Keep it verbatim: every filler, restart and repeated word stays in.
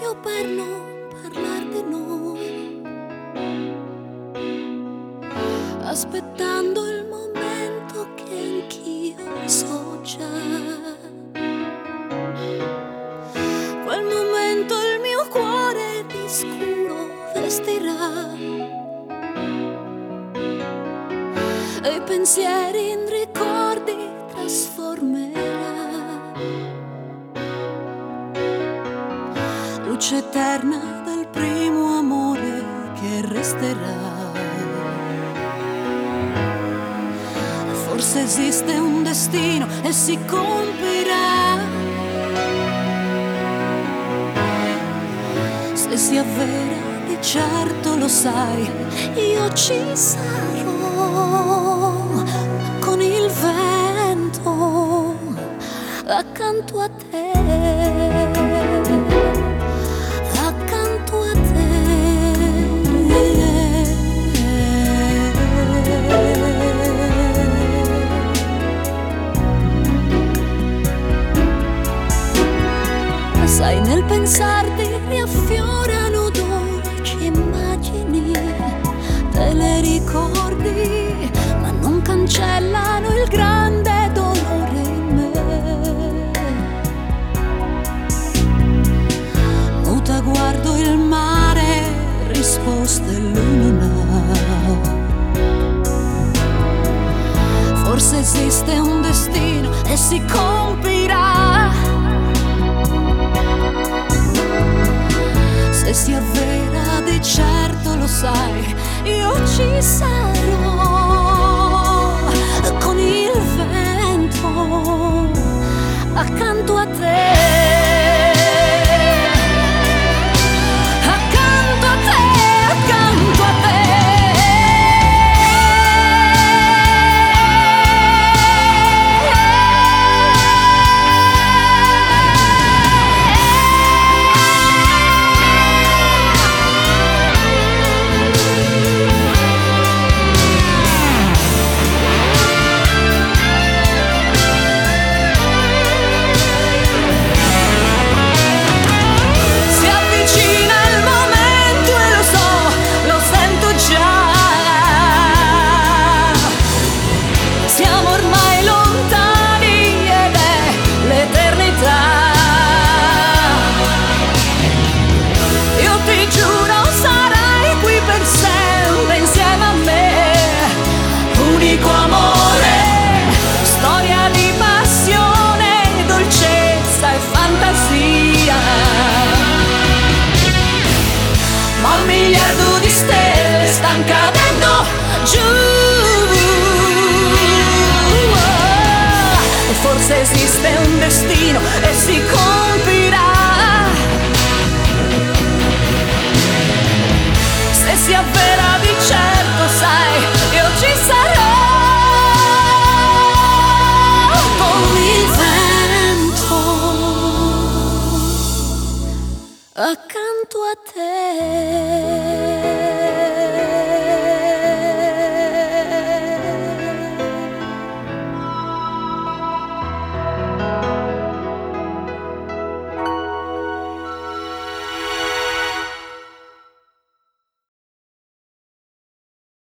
proprio per non parlare di noi, aspettando il momento che anch'io so già. Quel momento il mio cuore di scuro vestirà e i pensieri in ricordi trasformerà. Luce eterna del primo amore che resterà. Forse esiste un destino e si compirà. Se si avvera di certo lo sai, io ci sarò con il vento accanto a te. Sai, nel pensarti riaffiorano dolci immagini, te le ricordi, ma non cancellano il grande dolore in me. Muta guardo il mare, risposte lui non ha. Forse esiste un destino e si compirà. Se si avvera di certo lo sai, io ci sarò con il vento accanto a te. Accanto a te, accanto a te. Ma un miliardo di stelle stan cadendo giù. E forse esiste un destino e si compirà. Se si avvera di certo, sai, io ci sarò con il vento accanto a te.